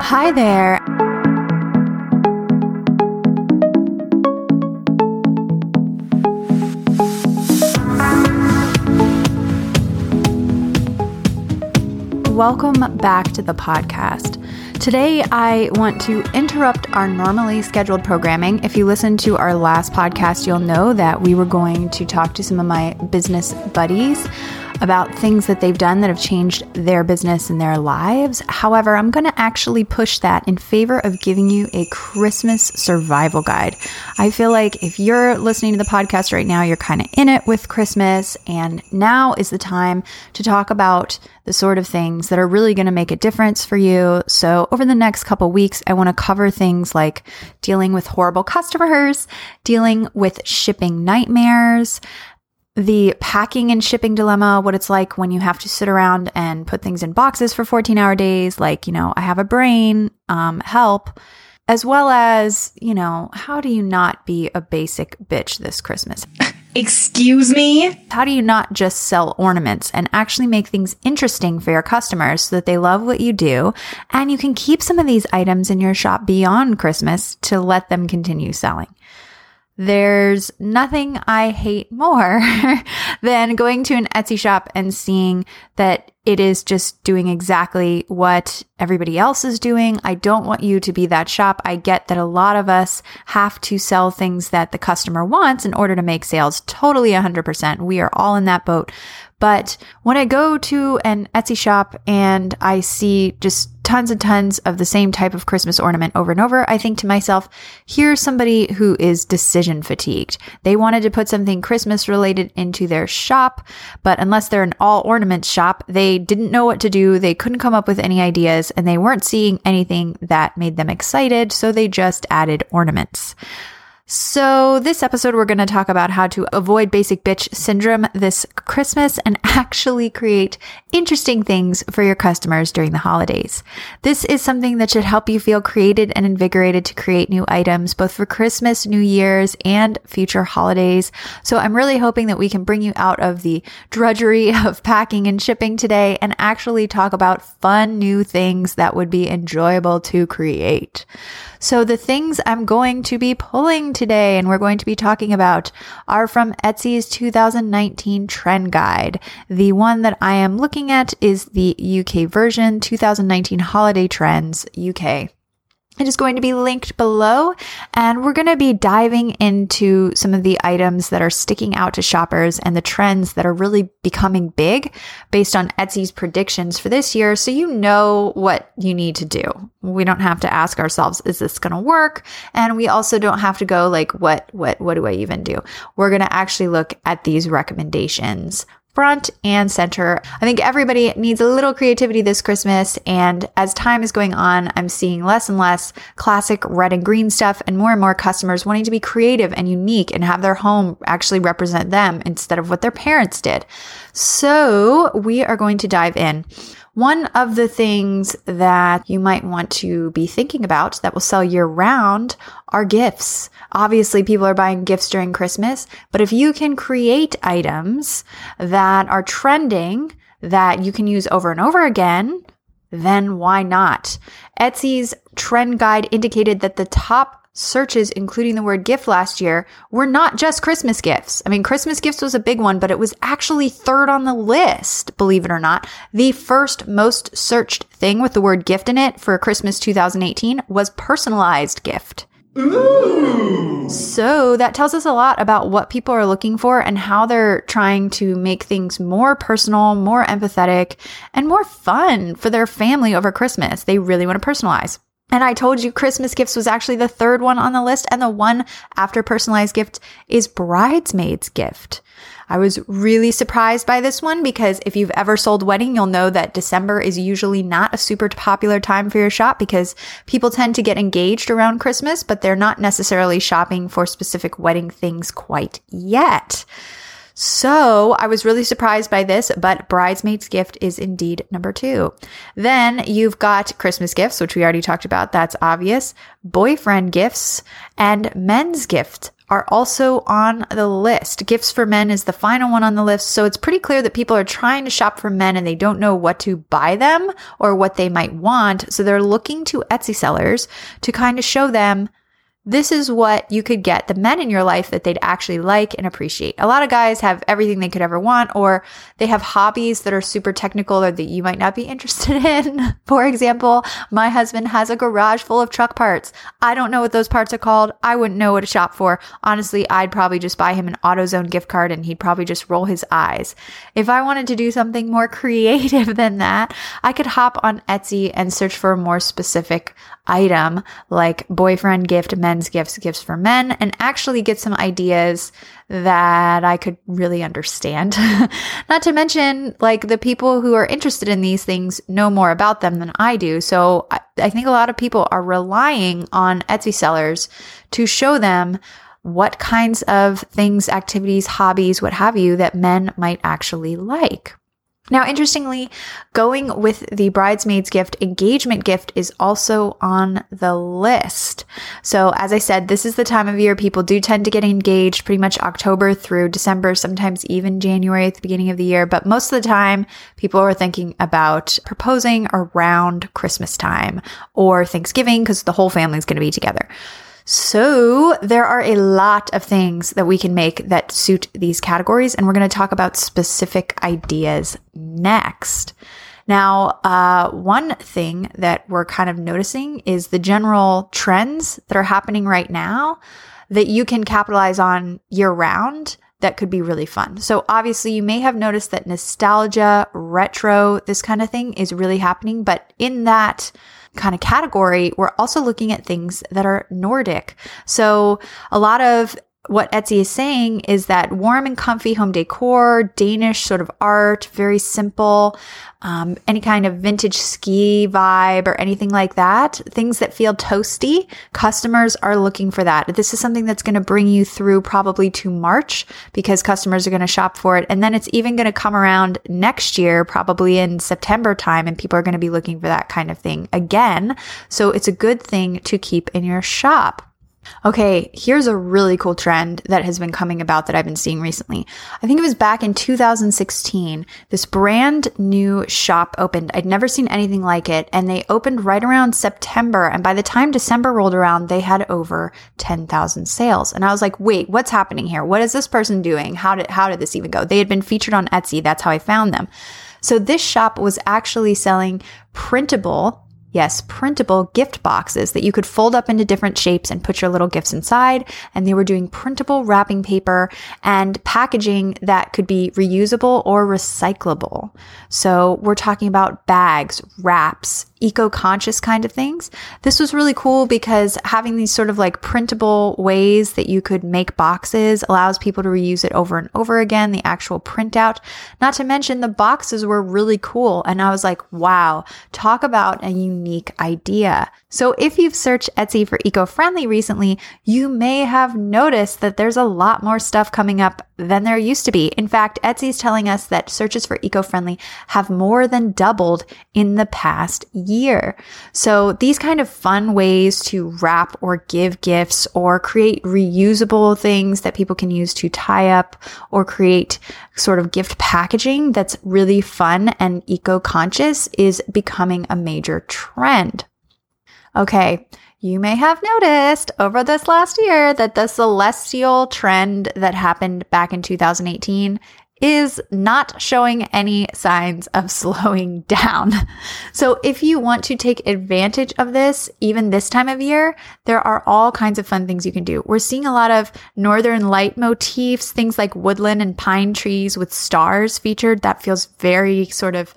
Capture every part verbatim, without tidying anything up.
Hi there. Welcome back to the podcast. Today, I want to interrupt our normally scheduled programming. If you listened to our last podcast, you'll know that we were going to talk to some of my business buddies about things that they've done that have changed their business and their lives. However, I'm going to actually push that in favor of giving you a Christmas survival guide. I feel like if you're listening to the podcast right now, you're kind of in it with Christmas, and now is the time to talk about the sort of things that are really going to make a difference for you. So over the next couple weeks, I want to cover things like dealing with horrible customers, dealing with shipping nightmares, the packing and shipping dilemma, what it's like when you have to sit around and put things in boxes for fourteen hour days, like, you know, I have a brain, um, help, as well as, you know, how do you not be a basic bitch this Christmas? Excuse me? How do you not just sell ornaments and actually make things interesting for your customers so that they love what you do, and you can keep some of these items in your shop beyond Christmas to let them continue selling? There's nothing I hate more than going to an Etsy shop and seeing that it is just doing exactly what everybody else is doing. I don't want you to be that shop. I get that a lot of us have to sell things that the customer wants in order to make sales. Totally one hundred percent. We are all in that boat. But when I go to an Etsy shop and I see just tons and tons of the same type of Christmas ornament over and over, I think to myself, here's somebody who is decision fatigued. They wanted to put something Christmas related into their shop, but unless they're an all ornament shop, they didn't know what to do. They couldn't come up with any ideas, and they weren't seeing anything that made them excited, so they just added ornaments. So this episode, we're going to talk about how to avoid basic bitch syndrome this Christmas and actually create interesting things for your customers during the holidays. This is something that should help you feel created and invigorated to create new items, both for Christmas, New Year's, and future holidays. So I'm really hoping that we can bring you out of the drudgery of packing and shipping today and actually talk about fun new things that would be enjoyable to create. So the things I'm going to be pulling today and we're going to be talking about are from Etsy's two thousand nineteen trend guide. The one that I am looking at is the U K version, two thousand nineteen holiday trends U K. It is going to be linked below, and we're going to be diving into some of the items that are sticking out to shoppers and the trends that are really becoming big based on Etsy's predictions for this year, so you know what you need to do. We don't have to ask ourselves, is this going to work? And we also don't have to go like, what, what, what do I even do? We're going to actually look at these recommendations front and center. I think everybody needs a little creativity this Christmas, and as time is going on, I'm seeing less and less classic red and green stuff and more and more customers wanting to be creative and unique and have their home actually represent them instead of what their parents did. So we are going to dive in. One of the things that you might want to be thinking about that will sell year round are gifts. Obviously, people are buying gifts during Christmas, but if you can create items that are trending that you can use over and over again, then why not? Etsy's trend guide indicated that the top searches, including the word gift last year, were not just Christmas gifts. I mean, Christmas gifts was a big one, but it was actually third on the list, believe it or not. The first most searched thing with the word gift in it for Christmas two thousand eighteen was personalized gift. Ooh. So that tells us a lot about what people are looking for and how they're trying to make things more personal, more empathetic, and more fun for their family over Christmas. They really want to personalize. And I told you Christmas gifts was actually the third one on the list, and the one after personalized gift is bridesmaid's gift. I was really surprised by this one because if you've ever sold wedding, you'll know that December is usually not a super popular time for your shop because people tend to get engaged around Christmas, but they're not necessarily shopping for specific wedding things quite yet. So I was really surprised by this, but bridesmaid's gift is indeed number two. Then you've got Christmas gifts, which we already talked about. That's obvious. Boyfriend gifts and men's gifts are also on the list. Gifts for men is the final one on the list. So it's pretty clear that people are trying to shop for men and they don't know what to buy them or what they might want. So they're looking to Etsy sellers to kind of show them, this is what you could get the men in your life that they'd actually like and appreciate. A lot of guys have everything they could ever want, or they have hobbies that are super technical or that you might not be interested in. For example, my husband has a garage full of truck parts. I don't know what those parts are called. I wouldn't know what to shop for. Honestly, I'd probably just buy him an AutoZone gift card and he'd probably just roll his eyes. If I wanted to do something more creative than that, I could hop on Etsy and search for a more specific item like boyfriend gift, men's gifts, gifts for men, and actually get some ideas that I could really understand. Not to mention, like, the people who are interested in these things know more about them than I do. So I, I think a lot of people are relying on Etsy sellers to show them what kinds of things, activities, hobbies, what have you, that men might actually like. Now, interestingly, going with the bridesmaid's gift, engagement gift is also on the list. So as I said, this is the time of year people do tend to get engaged, pretty much October through December, sometimes even January at the beginning of the year. But most of the time, people are thinking about proposing around Christmas time or Thanksgiving because the whole family is going to be together. So there are a lot of things that we can make that suit these categories, and we're going to talk about specific ideas next. Now, uh, one thing that we're kind of noticing is the general trends that are happening right now that you can capitalize on year round that could be really fun. So obviously you may have noticed that nostalgia, retro, this kind of thing is really happening, but in that kind of category, we're also looking at things that are Nordic. So a lot of what Etsy is saying is that warm and comfy home decor, Danish sort of art, very simple, um, any kind of vintage ski vibe or anything like that, things that feel toasty, customers are looking for that. This is something that's going to bring you through probably to March because customers are going to shop for it. And then it's even going to come around next year, probably in September time, and people are going to be looking for that kind of thing again. So it's a good thing to keep in your shop. Okay, here's a really cool trend that has been coming about that I've been seeing recently. I think it was back in two thousand sixteen, this brand new shop opened. I'd never seen anything like it, and they opened right around September, and by the time December rolled around, they had over ten thousand sales. And I was like, wait, what's happening here? What is this person doing? How did, how did this even go? They had been featured on Etsy. That's how I found them. So this shop was actually selling printable Yes, printable gift boxes that you could fold up into different shapes and put your little gifts inside. And they were doing printable wrapping paper and packaging that could be reusable or recyclable. So we're talking about bags, wraps, eco-conscious kind of things. This was really cool because having these sort of like printable ways that you could make boxes allows people to reuse it over and over again, the actual printout. Not to mention the boxes were really cool. And I was like, wow, talk about a unique idea. So if you've searched Etsy for eco-friendly recently, you may have noticed that there's a lot more stuff coming up than there used to be. In fact, Etsy is telling us that searches for eco-friendly have more than doubled in the past year. So these kind of fun ways to wrap or give gifts or create reusable things that people can use to tie up or create sort of gift packaging that's really fun and eco-conscious is becoming a major trend. Okay, you may have noticed over this last year that the celestial trend that happened back in two thousand eighteen is not showing any signs of slowing down. So if you want to take advantage of this, even this time of year, there are all kinds of fun things you can do. We're seeing a lot of northern light motifs, things like woodland and pine trees with stars featured. That feels very sort of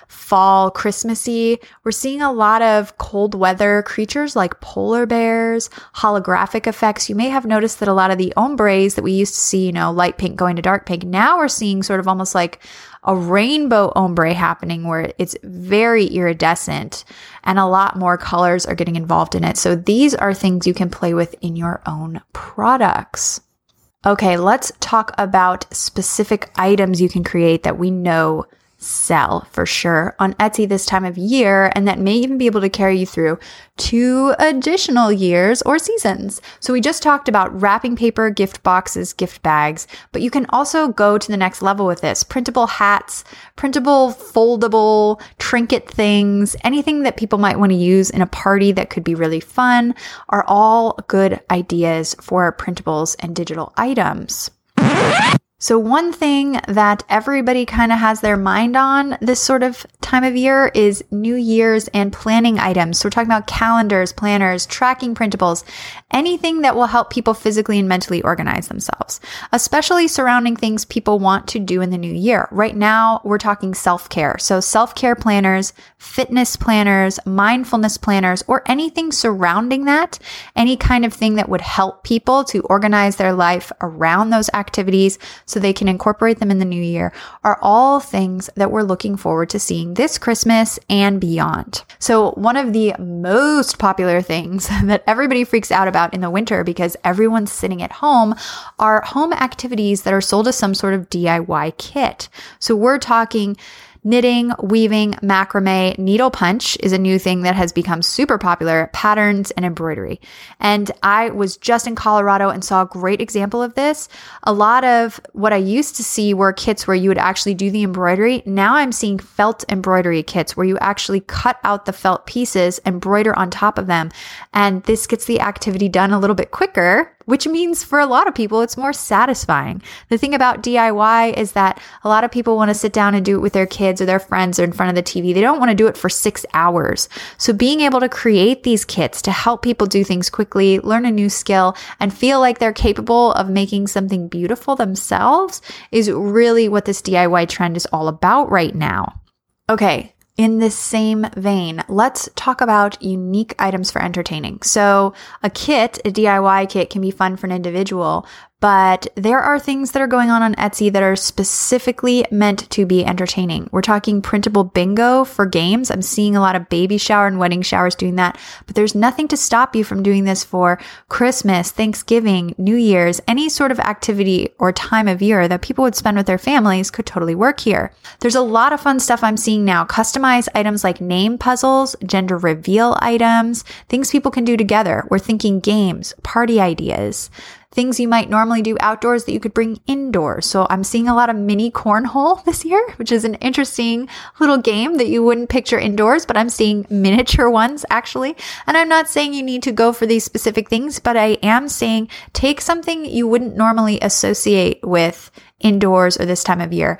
fall Christmassy. We're seeing a lot of cold weather creatures like polar bears, holographic effects. You may have noticed that a lot of the ombres that we used to see, you know, light pink going to dark pink, now we're seeing sort of almost like a rainbow ombre happening where it's very iridescent and a lot more colors are getting involved in it. So these are things you can play with in your own products. Okay, let's talk about specific items you can create that we know sell for sure on Etsy this time of year, and that may even be able to carry you through two additional years or seasons. So we just talked about wrapping paper, gift boxes, gift bags, but you can also go to the next level with this. Printable hats, printable, foldable, trinket things, anything that people might want to use in a party that could be really fun are all good ideas for printables and digital items. So one thing that everybody kind of has their mind on this sort of time of year is New Year's and planning items. So we're talking about calendars, planners, tracking printables, anything that will help people physically and mentally organize themselves, especially surrounding things people want to do in the new year. Right now, we're talking self-care. So self-care planners, fitness planners, mindfulness planners, or anything surrounding that, any kind of thing that would help people to organize their life around those activities so they can incorporate them in the new year, are all things that we're looking forward to seeing this Christmas and beyond. So one of the most popular things that everybody freaks out about in the winter because everyone's sitting at home are home activities that are sold as some sort of D I Y kit. So we're talking knitting, weaving, macrame, needle punch is a new thing that has become super popular, patterns, and embroidery. And I was just in Colorado and saw a great example of this. A lot of what I used to see were kits where you would actually do the embroidery. Now I'm seeing felt embroidery kits where you actually cut out the felt pieces, embroider on top of them. And this gets the activity done a little bit quicker, which means for a lot of people, it's more satisfying. The thing about D I Y is that a lot of people want to sit down and do it with their kids or their friends or in front of the T V. They don't want to do it for six hours. So being able to create these kits to help people do things quickly, learn a new skill, and feel like they're capable of making something beautiful themselves is really what this D I Y trend is all about right now. Okay. In this same vein, let's talk about unique items for entertaining. So a kit, a D I Y kit, can be fun for an individual, but there are things that are going on on Etsy that are specifically meant to be entertaining. We're talking printable bingo for games. I'm seeing a lot of baby shower and wedding showers doing that, but there's nothing to stop you from doing this for Christmas, Thanksgiving, New Year's, any sort of activity or time of year that people would spend with their families could totally work here. There's a lot of fun stuff I'm seeing now. Customized items like name puzzles, gender reveal items, things people can do together. We're thinking games, party ideas, things you might normally do outdoors that you could bring indoors. So I'm seeing a lot of mini cornhole this year, which is an interesting little game that you wouldn't picture indoors, but I'm seeing miniature ones actually. And I'm not saying you need to go for these specific things, but I am saying take something you wouldn't normally associate with indoors or this time of year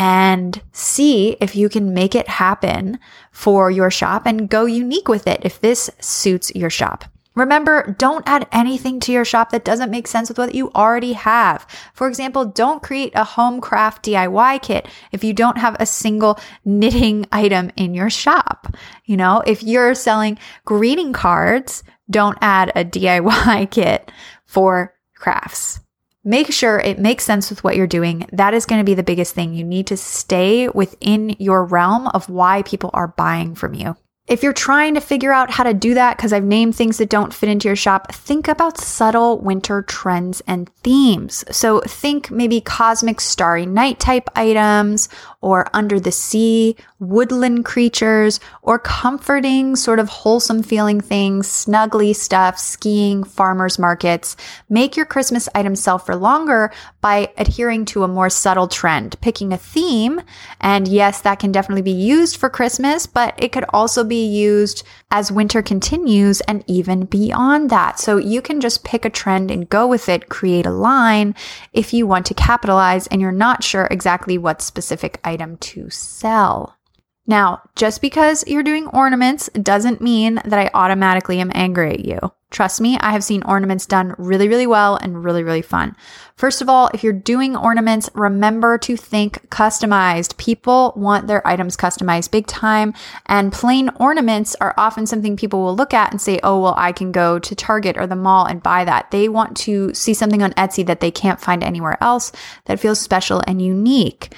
and see if you can make it happen for your shop and go unique with it if this suits your shop. Remember, don't add anything to your shop that doesn't make sense with what you already have. For example, don't create a home craft D I Y kit if you don't have a single knitting item in your shop. You know, if you're selling greeting cards, don't add a D I Y kit for crafts. Make sure it makes sense with what you're doing. That is going to be the biggest thing. You need to stay within your realm of why people are buying from you. If you're trying to figure out how to do that, because I've named things that don't fit into your shop, think about subtle winter trends and themes. So think maybe cosmic starry night type items, or under the sea, woodland creatures, or comforting, sort of wholesome feeling things, snuggly stuff, skiing, farmers markets. Make your Christmas items sell for longer by adhering to a more subtle trend, picking a theme. And yes, that can definitely be used for Christmas, but it could also be used as winter continues and even beyond that. So you can just pick a trend and go with it, create a line if you want to capitalize and you're not sure exactly what specific item to sell. Now, just because you're doing ornaments doesn't mean that I automatically am angry at you. Trust me, I have seen ornaments done really, really well and really, really fun. First of all, if you're doing ornaments, remember to think customized. People want their items customized big time, and plain ornaments are often something people will look at and say, oh, well, I can go to Target or the mall and buy that. They want to see something on Etsy that they can't find anywhere else that feels special and unique.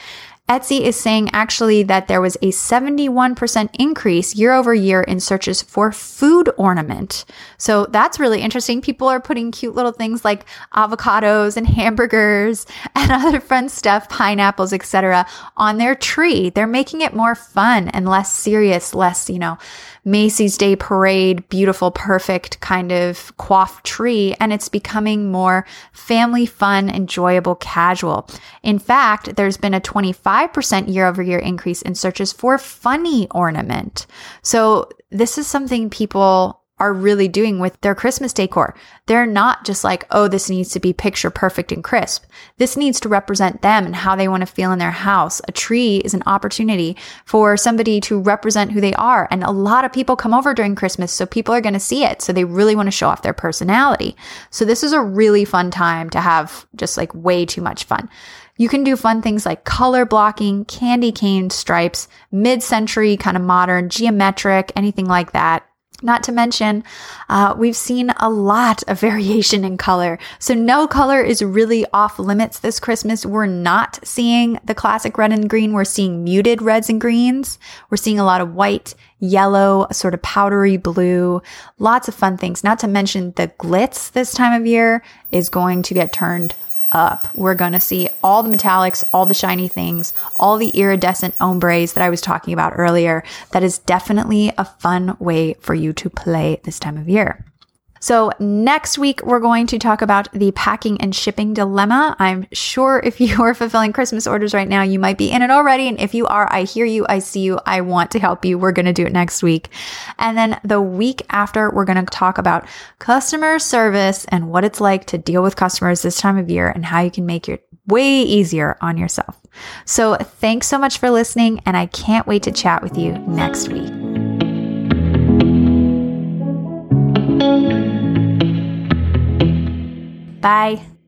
Etsy is saying actually that there was a seventy-one percent increase year over year in searches for food ornament. So that's really interesting. People are putting cute little things like avocados and hamburgers and other fun stuff, pineapples, et cetera, on their tree. They're making it more fun and less serious, less, you know, Macy's Day Parade, beautiful, perfect kind of coiffed tree. And it's becoming more family fun, enjoyable, casual. In fact, there's been a twenty-five percent year over year increase in searches for funny ornament. So this is something people are really doing with their Christmas decor. They're not just like, oh, this needs to be picture perfect and crisp. This needs to represent them and how they want to feel in their house. A tree is an opportunity for somebody to represent who they are. And a lot of people come over during Christmas, so people are going to see it. So they really want to show off their personality. So this is a really fun time to have just like way too much fun. You can do fun things like color blocking, candy cane stripes, mid-century kind of modern, geometric, anything like that. Not to mention, uh, we've seen a lot of variation in color. So no color is really off limits this Christmas. We're not seeing the classic red and green. We're seeing muted reds and greens. We're seeing a lot of white, yellow, sort of powdery blue, lots of fun things. Not to mention the glitz this time of year is going to get turned up. We're going to see all the metallics, all the shiny things, all the iridescent ombres that I was talking about earlier. That is definitely a fun way for you to play this time of year. So next week, we're going to talk about the packing and shipping dilemma. I'm sure if you are fulfilling Christmas orders right now, you might be in it already. And if you are, I hear you, I see you, I want to help you. We're going to do it next week. And then the week after, we're going to talk about customer service and what it's like to deal with customers this time of year and how you can make it way easier on yourself. So thanks so much for listening, and I can't wait to chat with you next week. Bye.